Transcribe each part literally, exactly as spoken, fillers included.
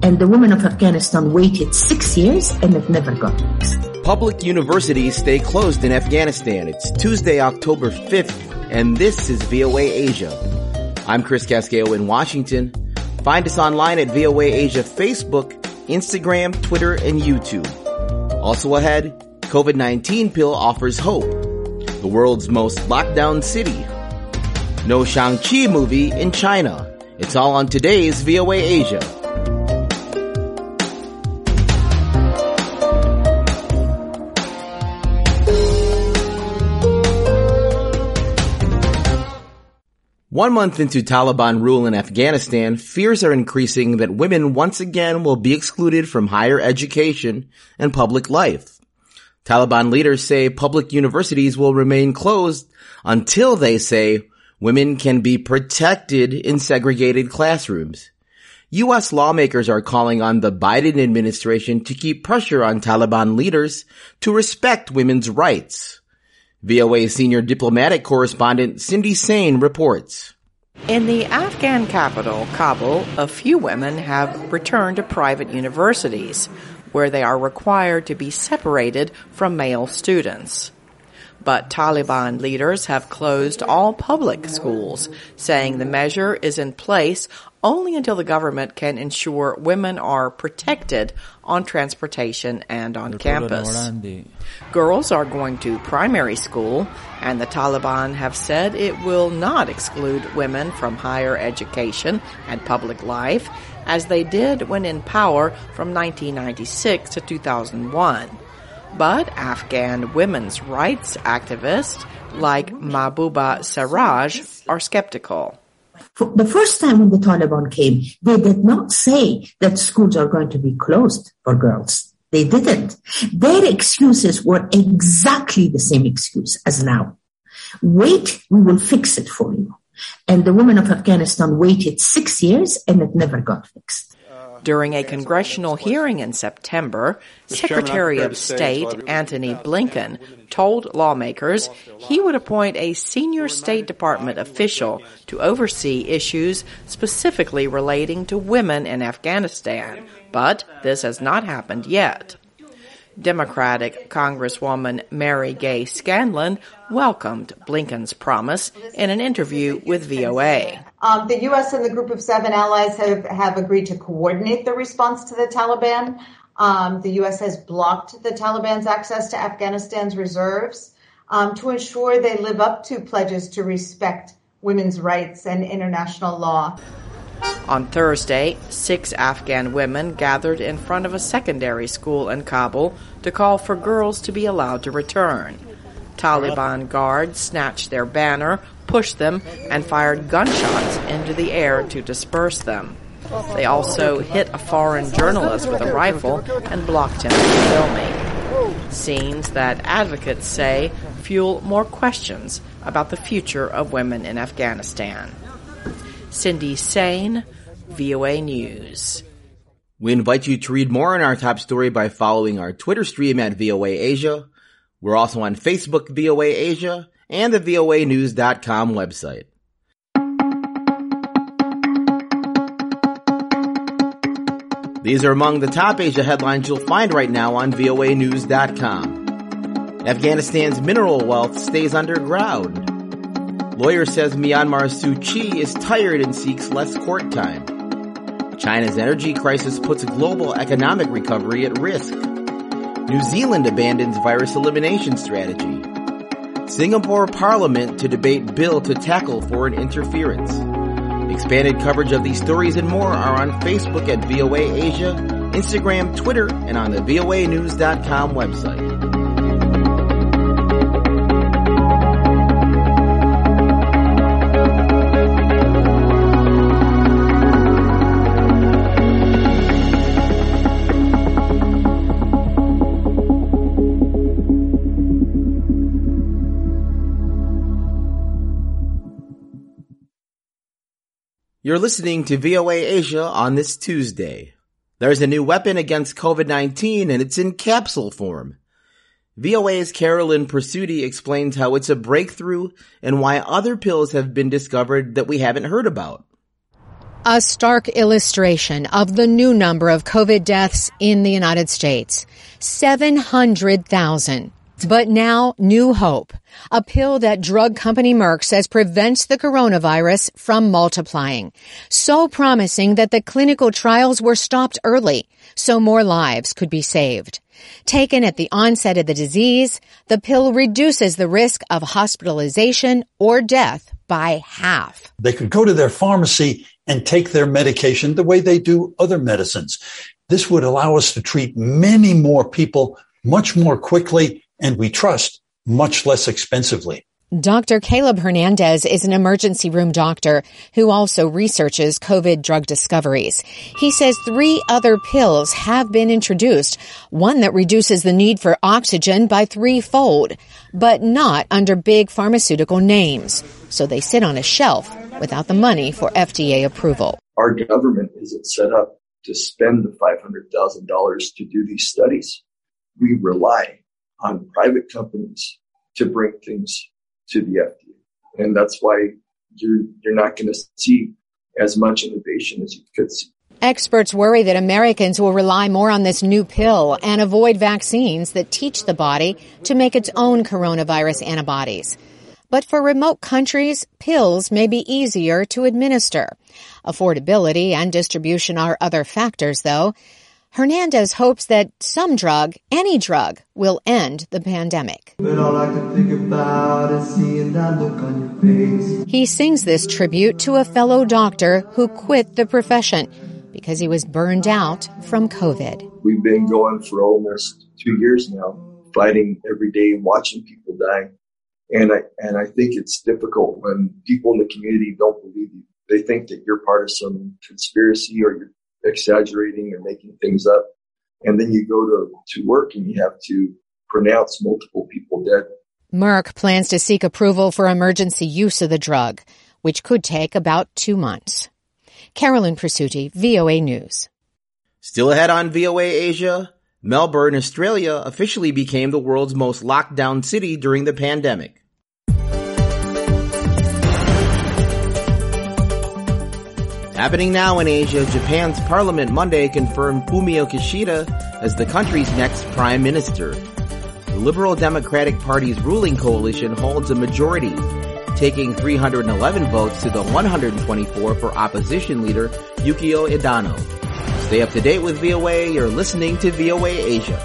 And the women of Afghanistan waited six years and it never got fixed. Public universities stay closed in Afghanistan. It's Tuesday, October fifth, and this is V O A Asia. I'm Chris Casquejo in Washington. Find us online at V O A Asia Facebook, Instagram, Twitter, and YouTube. Also ahead, COVID nineteen pill offers hope. The world's most locked down city. No Shang-Chi movie in China. It's all on today's V O A Asia. One month into Taliban rule in Afghanistan, fears are increasing that women once again will be excluded from higher education and public life. Taliban leaders say public universities will remain closed until they say women can be protected in segregated classrooms. U S lawmakers are calling on the Biden administration to keep pressure on Taliban leaders to respect women's rights. V O A senior diplomatic correspondent Cindy Sain reports. In the Afghan capital, Kabul, a few women have returned to private universities, where they are required to be separated from male students. But Taliban leaders have closed all public schools, saying the measure is in place only until the government can ensure women are protected on transportation and on campus. Girls are going to primary school, and the Taliban have said it will not exclude women from higher education and public life, as they did when in power from nineteen ninety-six to two thousand one. But Afghan women's rights activists like Mahbouba Sarraj are skeptical. For the first time when the Taliban came, they did not say that schools are going to be closed for girls. They didn't. Their excuses were exactly the same excuse as now. Wait, we will fix it for you. And the women of Afghanistan waited six years and it never got fixed. During a congressional hearing in September, Secretary of State Antony Blinken told lawmakers he would appoint a senior State Department official to oversee issues specifically relating to women in Afghanistan, but this has not happened yet. Democratic Congresswoman Mary Gay Scanlon welcomed Blinken's promise in an interview with V O A. Um, the U S and the Group of Seven allies have, have agreed to coordinate the response to the Taliban. Um, the U S has blocked the Taliban's access to Afghanistan's reserves um, to ensure they live up to pledges to respect women's rights and international law. On Thursday, six Afghan women gathered in front of a secondary school in Kabul to call for girls to be allowed to return. Taliban guards snatched their banner, pushed them, and fired gunshots into the air to disperse them. They also hit a foreign journalist with a rifle and blocked him from filming. Scenes that advocates say fuel more questions about the future of women in Afghanistan. Cindy Sain, V O A News. We invite you to read more on our top story by following our Twitter stream at V O A Asia. We're also on Facebook, V O A Asia, and the V O A news dot com website. These are among the top Asia headlines you'll find right now on V O A news dot com. Afghanistan's mineral wealth stays underground. Lawyer says Myanmar's Suu Kyi is tired and seeks less court time. China's energy crisis puts global economic recovery at risk. New Zealand abandons virus elimination strategy. Singapore Parliament to debate bill to tackle foreign interference. Expanded coverage of these stories and more are on Facebook at V O A Asia, Instagram, Twitter, and on the V O A news dot com website. You're listening to V O A Asia on this Tuesday. There's a new weapon against COVID nineteen and it's in capsule form. V O A's Carolyn Persutti explains how it's a breakthrough and why other pills have been discovered that we haven't heard about. A stark illustration of the new number of COVID deaths in the United States. seven hundred thousand. But now, new hope. A pill that drug company Merck says prevents the coronavirus from multiplying. So promising that the clinical trials were stopped early, so more lives could be saved. Taken at the onset of the disease, the pill reduces the risk of hospitalization or death by half. They could go to their pharmacy and take their medication the way they do other medicines. This would allow us to treat many more people much more quickly, and we trust much less expensively. Doctor Caleb Hernandez is an emergency room doctor who also researches COVID drug discoveries. He says three other pills have been introduced, one that reduces the need for oxygen by threefold, but not under big pharmaceutical names. So they sit on a shelf without the money for F D A approval. Our government isn't set up to spend the five hundred thousand dollars to do these studies. We rely on private companies to bring things to the F D A. And that's why you're, you're not going to see as much innovation as you could see. Experts worry that Americans will rely more on this new pill and avoid vaccines that teach the body to make its own coronavirus antibodies. But for remote countries, pills may be easier to administer. Affordability and distribution are other factors, though. Hernandez hopes that some drug, any drug, will end the pandemic. But all I can think about is seeing that look on your face. He sings this tribute to a fellow doctor who quit the profession because he was burned out from COVID. We've been going for almost two years now, fighting every day, watching people die. And I, and I think it's difficult when people in the community don't believe you. They think that you're part of some conspiracy or you're exaggerating or making things up. And then you go to, to work and you have to pronounce multiple people dead. Merck plans to seek approval for emergency use of the drug, which could take about two months. Carolyn Presutti, V O A News. Still ahead on V O A Asia, Melbourne, Australia officially became the world's most locked down city during the pandemic. Happening now in Asia, Japan's parliament Monday confirmed Fumio Kishida as the country's next prime minister. The Liberal Democratic Party's ruling coalition holds a majority, taking three hundred eleven votes to the one hundred twenty-four for opposition leader Yukio Edano. Stay up to date with V O A. You're listening to V O A Asia.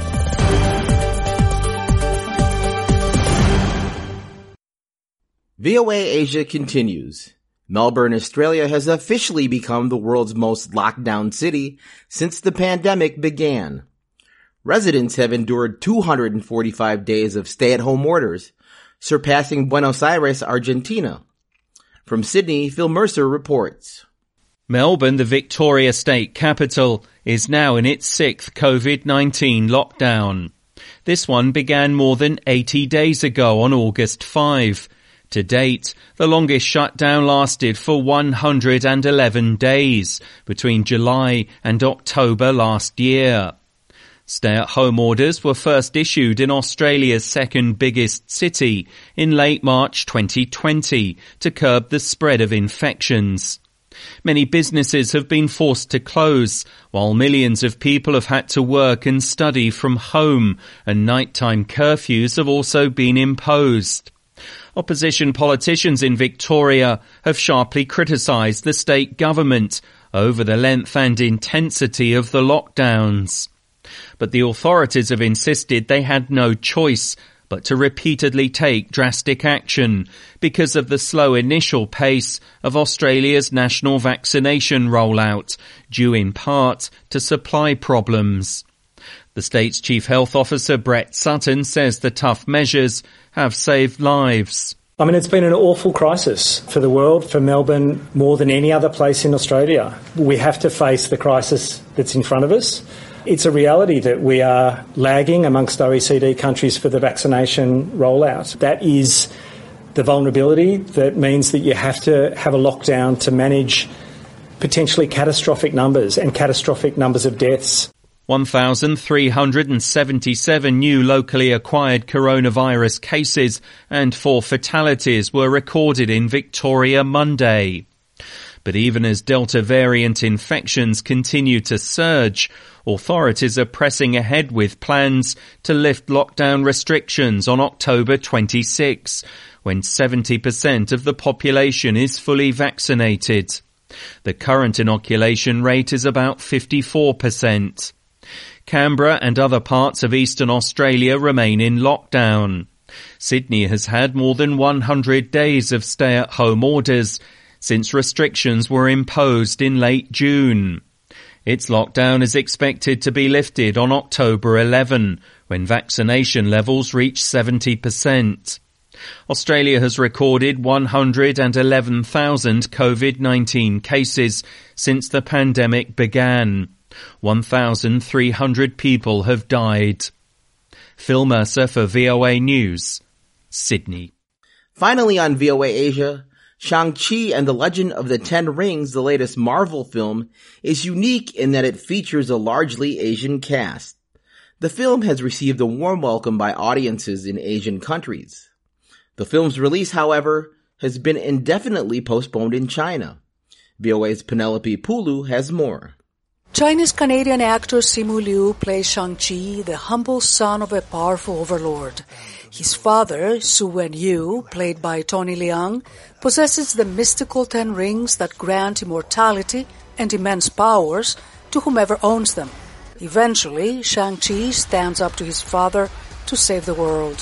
V O A Asia continues. Melbourne, Australia has officially become the world's most locked down city since the pandemic began. Residents have endured two hundred forty-five days of stay-at-home orders, surpassing Buenos Aires, Argentina. From Sydney, Phil Mercer reports. Melbourne, the Victoria state capital, is now in its sixth COVID nineteen lockdown. This one began more than eighty days ago on August fifth. To date, the longest shutdown lasted for one hundred eleven days, between July and October last year. Stay-at-home orders were first issued in Australia's second biggest city in late March twenty twenty to curb the spread of infections. Many businesses have been forced to close, while millions of people have had to work and study from home, and nighttime curfews have also been imposed. Opposition politicians in Victoria have sharply criticised the state government over the length and intensity of the lockdowns. But the authorities have insisted they had no choice but to repeatedly take drastic action because of the slow initial pace of Australia's national vaccination rollout, due in part to supply problems. The state's chief health officer, Brett Sutton, says the tough measures have saved lives. I mean, it's been an awful crisis for the world, for Melbourne, more than any other place in Australia. We have to face the crisis that's in front of us. It's a reality that we are lagging amongst O E C D countries for the vaccination rollout. That is the vulnerability that means that you have to have a lockdown to manage potentially catastrophic numbers and catastrophic numbers of deaths. one thousand three hundred seventy-seven new locally acquired coronavirus cases and four fatalities were recorded in Victoria Monday. But even as Delta variant infections continue to surge, authorities are pressing ahead with plans to lift lockdown restrictions on October twenty-sixth, when seventy percent of the population is fully vaccinated. The current inoculation rate is about fifty-four percent. Canberra and other parts of eastern Australia remain in lockdown. Sydney has had more than one hundred days of stay-at-home orders since restrictions were imposed in late June. Its lockdown is expected to be lifted on October eleventh, when vaccination levels reach seventy percent. Australia has recorded one hundred eleven thousand COVID nineteen cases since the pandemic began. one thousand three hundred people have died. Phil Mercer for V O A News, Sydney. Finally on V O A Asia, Shang-Chi and the Legend of the Ten Rings, the latest Marvel film, is unique in that it features a largely Asian cast. The film has received a warm welcome by audiences in Asian countries. The film's release, however, has been indefinitely postponed in China. V O A's Penelope Pulu has more. Chinese-Canadian actor Simu Liu plays Shang-Chi, the humble son of a powerful overlord. His father, Su Wen-yu, played by Tony Leung, possesses the mystical ten rings that grant immortality and immense powers to whomever owns them. Eventually, Shang-Chi stands up to his father to save the world.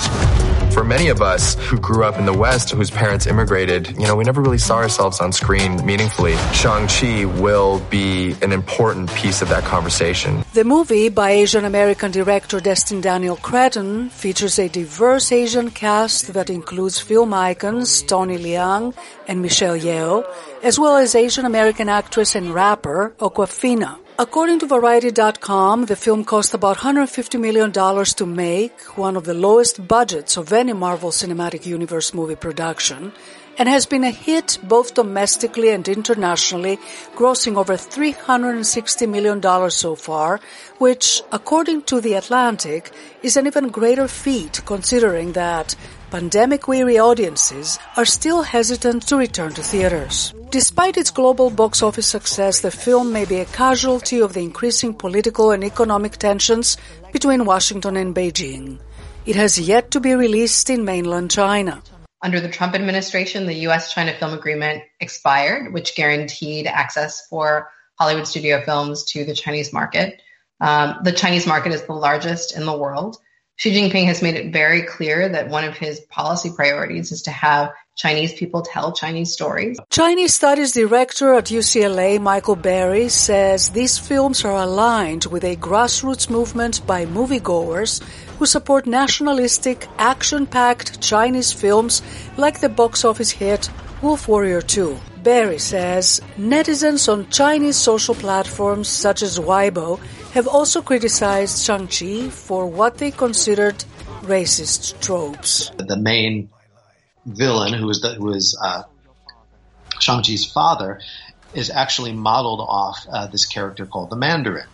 For many of us who grew up in the West, whose parents immigrated, you know, we never really saw ourselves on screen meaningfully. Shang-Chi will be an important piece of that conversation. The movie, by Asian-American director Destin Daniel Cretton, features a diverse Asian cast that includes film icons Tony Leung and Michelle Yeoh, as well as Asian-American actress and rapper Awkwafina. According to Variety dot com, the film cost about one hundred fifty million dollars to make, one of the lowest budgets of any Marvel Cinematic Universe movie production, and has been a hit both domestically and internationally, grossing over three hundred sixty million dollars so far, which, according to The Atlantic, is an even greater feat considering that pandemic-weary audiences are still hesitant to return to theaters. Despite its global box office success, the film may be a casualty of the increasing political and economic tensions between Washington and Beijing. It has yet to be released in mainland China. Under the Trump administration, the U S China film agreement expired, which guaranteed access for Hollywood studio films to the Chinese market. Um, the Chinese market is the largest in the world. Xi Jinping has made it very clear that one of his policy priorities is to have Chinese people tell Chinese stories. Chinese Studies Director at U C L A, Michael Berry, says these films are aligned with a grassroots movement by moviegoers who support nationalistic, action-packed Chinese films like the box office hit Wolf Warrior two. Berry says netizens on Chinese social platforms such as Weibo have also criticized Shang-Chi for what they considered racist tropes. The main villain, who is, the, who is uh, Shang-Chi's father, is actually modeled off uh, this character called the Mandarin.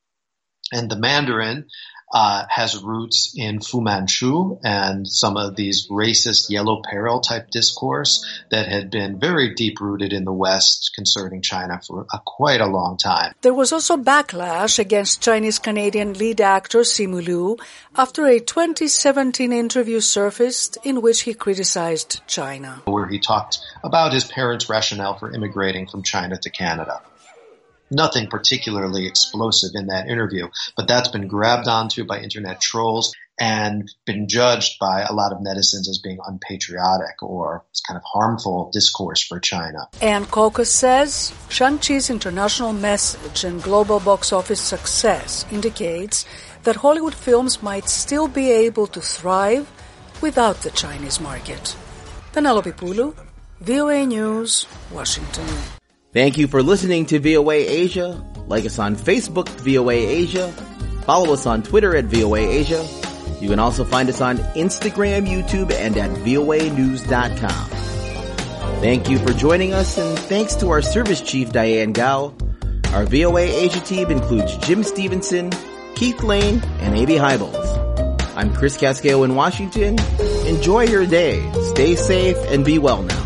And the Mandarin uh, has roots in Fu Manchu and some of these racist yellow peril type discourse that had been very deep rooted in the West concerning China for a, quite a long time. There was also backlash against Chinese-Canadian lead actor Simu Liu after a twenty seventeen interview surfaced in which he criticized China, where he talked about his parents' rationale for immigrating from China to Canada. Nothing particularly explosive in that interview, but that's been grabbed onto by internet trolls and been judged by a lot of netizens as being unpatriotic or kind of harmful discourse for China. Ann Caucus says Shang-Chi's international message and global box office success indicates that Hollywood films might still be able to thrive without the Chinese market. Penelope Pulu, V O A News, Washington. Thank you for listening to V O A Asia. Like us on Facebook, V O A Asia. Follow us on Twitter at V O A Asia. You can also find us on Instagram, YouTube, and at V O A news dot com. Thank you for joining us, and thanks to our service chief, Diane Gao. Our V O A Asia team includes Jim Stevenson, Keith Lane, and A B Hybels. I'm Chris Casqueo in Washington. Enjoy your day. Stay safe and be well now.